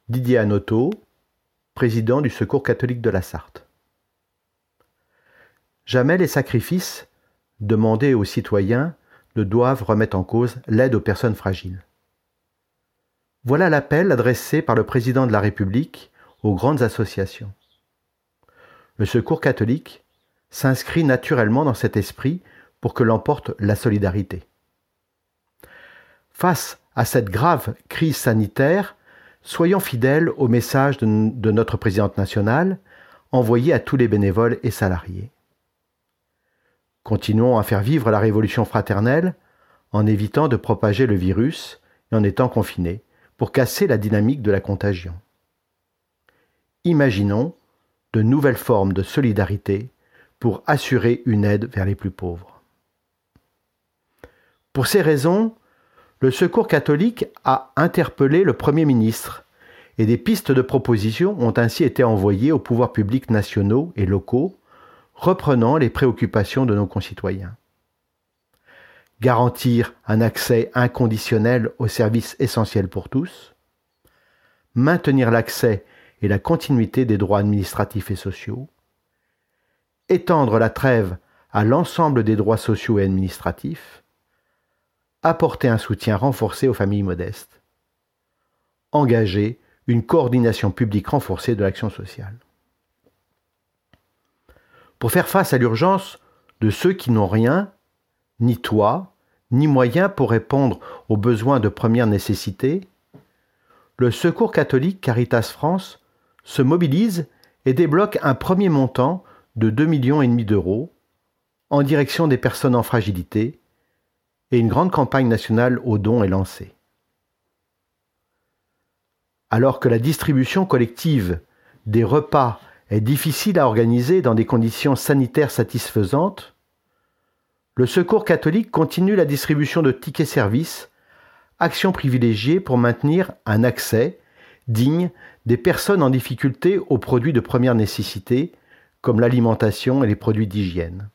Didier Hanoteau, président du Secours catholique de la Sarthe. Jamais les sacrifices demandés aux citoyens ne doivent remettre en cause l'aide aux personnes fragiles. Voilà l'appel adressé par le président de la République aux grandes associations. Le Secours catholique s'inscrit naturellement dans cet esprit pour que l'emporte la solidarité. Face à cette grave crise sanitaire, soyons fidèles au message de notre présidente nationale envoyé à tous les bénévoles et salariés. Continuons à faire vivre la révolution fraternelle en évitant de propager le virus et en étant confinés pour casser la dynamique de la contagion. Imaginons de nouvelles formes de solidarité pour assurer une aide vers les plus pauvres. Pour ces raisons, le Secours catholique a interpellé le Premier ministre et des pistes de propositions ont ainsi été envoyées aux pouvoirs publics nationaux et locaux, reprenant les préoccupations de nos concitoyens. Garantir un accès inconditionnel aux services essentiels pour tous, maintenir l'accès et la continuité des droits administratifs et sociaux, étendre la trêve à l'ensemble des droits sociaux et administratifs, apporter un soutien renforcé aux familles modestes, engager une coordination publique renforcée de l'action sociale. Pour faire face à l'urgence de ceux qui n'ont rien, ni toit, ni moyens pour répondre aux besoins de première nécessité, le Secours catholique Caritas France se mobilise et débloque un premier montant de 2,5 millions d'euros en direction des personnes en fragilité et une grande campagne nationale aux dons est lancée. Alors que la distribution collective des repas est difficile à organiser dans des conditions sanitaires satisfaisantes, le Secours catholique continue la distribution de tickets services, action privilégiée pour maintenir un accès digne des personnes en difficulté aux produits de première nécessité, comme l'alimentation et les produits d'hygiène.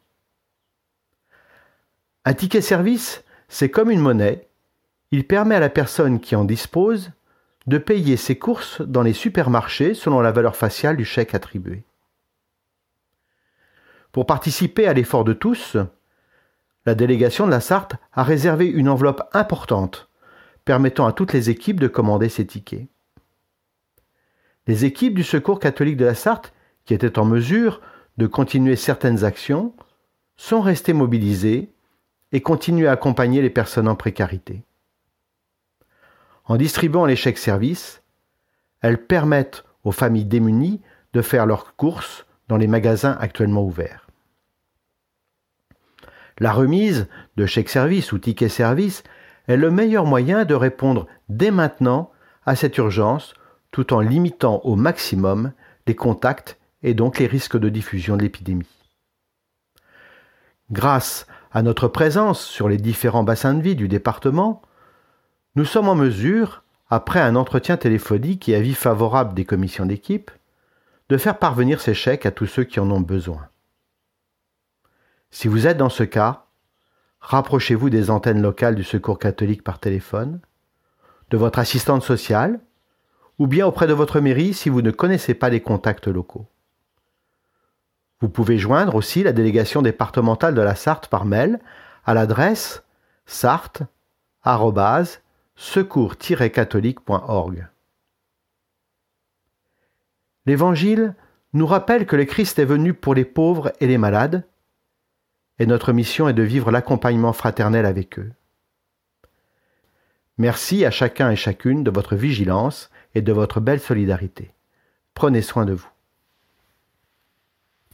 Un ticket service, c'est comme une monnaie. Il permet à la personne qui en dispose de payer ses courses dans les supermarchés selon la valeur faciale du chèque attribué. Pour participer à l'effort de tous, la délégation de la Sarthe a réservé une enveloppe importante permettant à toutes les équipes de commander ces tickets. Les équipes du Secours catholique de la Sarthe, qui étaient en mesure de continuer certaines actions, sont restées mobilisées et continuent à accompagner les personnes en précarité. En distribuant les chèques services, elles permettent aux familles démunies de faire leurs courses dans les magasins actuellement ouverts. La remise de chèques services ou tickets services est le meilleur moyen de répondre dès maintenant à cette urgence tout en limitant au maximum les contacts et donc les risques de diffusion de l'épidémie. Grâce à notre présence sur les différents bassins de vie du département, nous sommes en mesure, après un entretien téléphonique et avis favorable des commissions d'équipe, de faire parvenir ces chèques à tous ceux qui en ont besoin. Si vous êtes dans ce cas, rapprochez-vous des antennes locales du Secours catholique par téléphone, de votre assistante sociale, ou bien auprès de votre mairie si vous ne connaissez pas les contacts locaux. Vous pouvez joindre aussi la délégation départementale de la Sarthe par mail à l'adresse sarthe@secours-catholique.org. L'Évangile nous rappelle que le Christ est venu pour les pauvres et les malades, et notre mission est de vivre l'accompagnement fraternel avec eux. Merci à chacun et chacune de votre vigilance et de votre belle solidarité. Prenez soin de vous.